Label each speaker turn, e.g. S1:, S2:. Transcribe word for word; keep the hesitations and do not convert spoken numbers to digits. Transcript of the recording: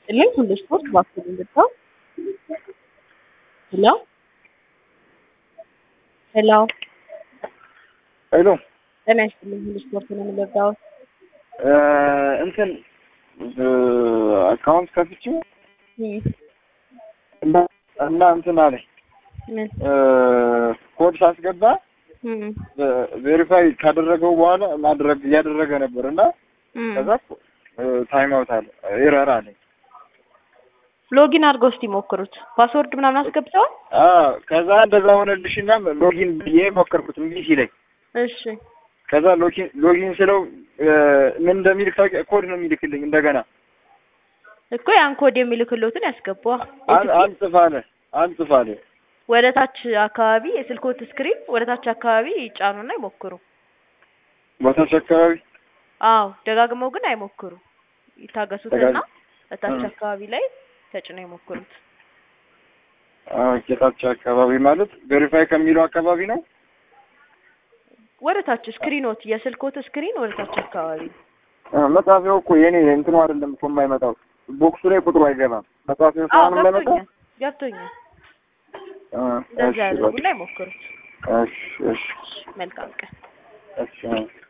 S1: ይስጥልኝ ሁሉ ስፖርት ባክል ልታው ሄሎ ሄሎ
S2: ሄሎ
S1: እኔ ይስጥልኝ ሁሉ ስፖርት ነው የምለዳው
S2: እ እንትን አካውንት ከፍቼ እና እና እንትን አለኝ እ ኮድ ሳስገባ ቬሪፋይ ካደረገው በኋላ ማድረግ ያደረገ ነበርና ከዛ ታይም አውት አለ ኤረር አለ።
S1: ሎጊን አድርገው እስቲ ሞክሩት። ፓስወርድ ምናምን አስገብተዋል?
S2: አዎ ከዛ እንደዛ ሆነልሽና ሎጊን ብዬ ሞከርኩት እንዴ ሲለኝ
S1: እሺ
S2: ከዛ ሎጊን ሎጊን ስለው ምን እንደሚልክ ኮድ ነው የሚልክልኝ እንደገና
S1: እኮ ያን ኮድ የሚልክልዎትን ያስገባው
S2: አንጽፋለ አንጽፋለ
S1: ወደታች አካባቢ የስልክዎት ስክሪን ወደታች አካባቢ ይጫኑና ይሞክሩ።
S2: ወደታች አካባቢ
S1: አዎ ደጋግመው ግን አይሞክሩ። ይታገሱትና ወደታች አካባቢ ላይ ተጭነው ይሞክሩት።
S2: አዎ ወደታች አካባቢ ማለት ቬሪፋይ ከሚለው አካባቢ ነው።
S1: ወደታች ስክሪኖት የስልክዎት ስክሪን ወደታች አካባቢ
S2: መጣፊያው እኮ የኔ እንትኑ አይደለም እኮ የማይመጣው ቦክሱ ላይ ቁጥሩ አይገባም። መጣፊያው ሳይሆን የማይመጣው
S1: ገብቶኛል።
S2: እሺ
S1: እንደዛ ነው ላይ ሞክሩት።
S2: እሺ እሺ
S1: መልካም ቀን።
S2: እሺ